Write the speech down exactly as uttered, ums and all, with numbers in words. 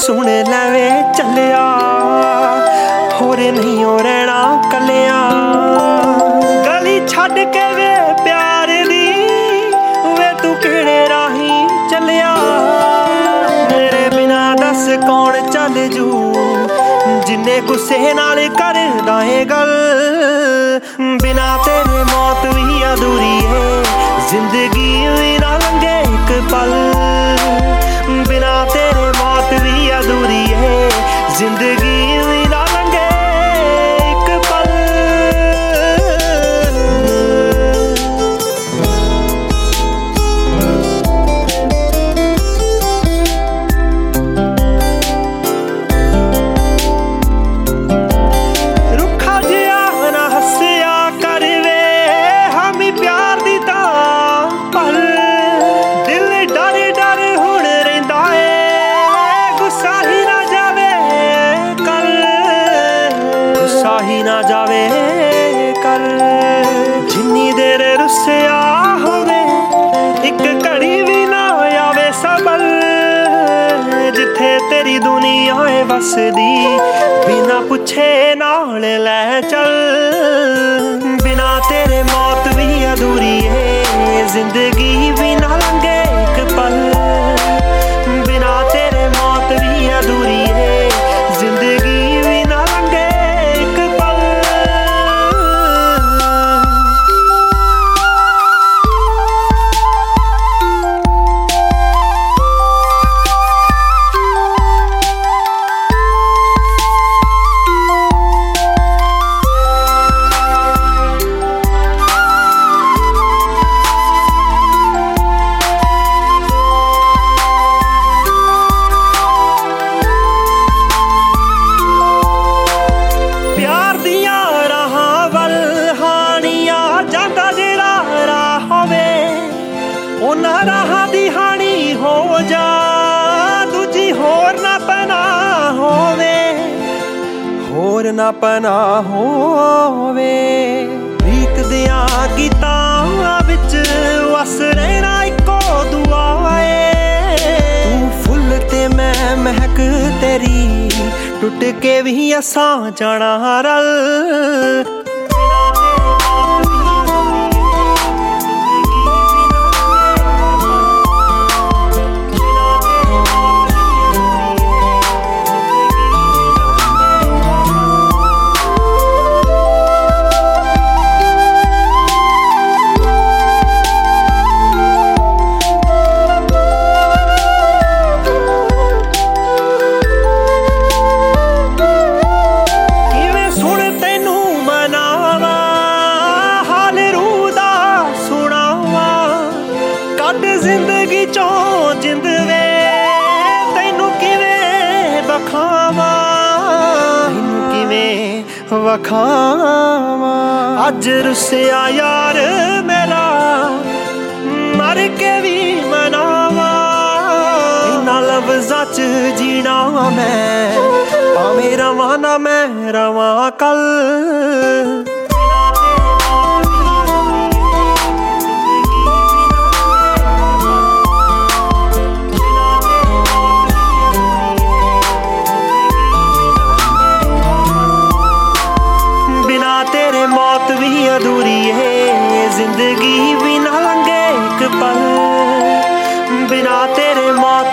सुन लवे चलिया होर नहीं हो रहना कलिया। गली छड्ड के वे प्यार दी वे तू किहड़े राही चलिया। मेरे बिना दस कौन चल जू जिन्ने गुस्से नाल करदा है गल। बिना तेरे मौत भी अधूरी है जिंदगी भी ना लंघे एक पल। बिना तेरे मौत भी अधूरी है जिंदगी भी ना लंघे एक पल। रुखा जिया ना हस्या कर वे हम ही प्यार दी तां पल। दिल डर डर हुण रहिंदा है गुस्सा ही ना जावे कल। गुस्सा ही ना जावे कल। जिन्नी देर रुस्सिया होवे एक घड़ी भी ना आवे सबल। जिथे तेरी दुनिया है वसदी बिना पुछे नाल लै चल। बिना तेरे मौत भी अधूरी है जिंदगी भी ना लंघे एक पल। बिना तेरे मौत भी अधूरी है जिंदगी भी ना लंघे एक पल। प्यार दिया राहां वल हानिया जांदा जेड़ा राह होवे उन्हां राहां दी हानी हो जा दूजी होर ना पनाह होवे। होर ना पनाह होवे। रीत दियां गीतां विच वस रहना इक्को दुआ है। तू फुल ते मैं महक तेरी टुट के भी असां जाना रल। जिंदगी चों जिंद वे तैनू किवें वखावां तैनू किवें वखावां। अज रुस्सिया यार मेरा मर के भी मनावां। इन्हां लफ्ज़ां च जीना मैं भावें रवां ना मैं रवां कल। मौत भी अधूरी है जिंदगी भी ना लंघे एक पल। बिना तेरे मौत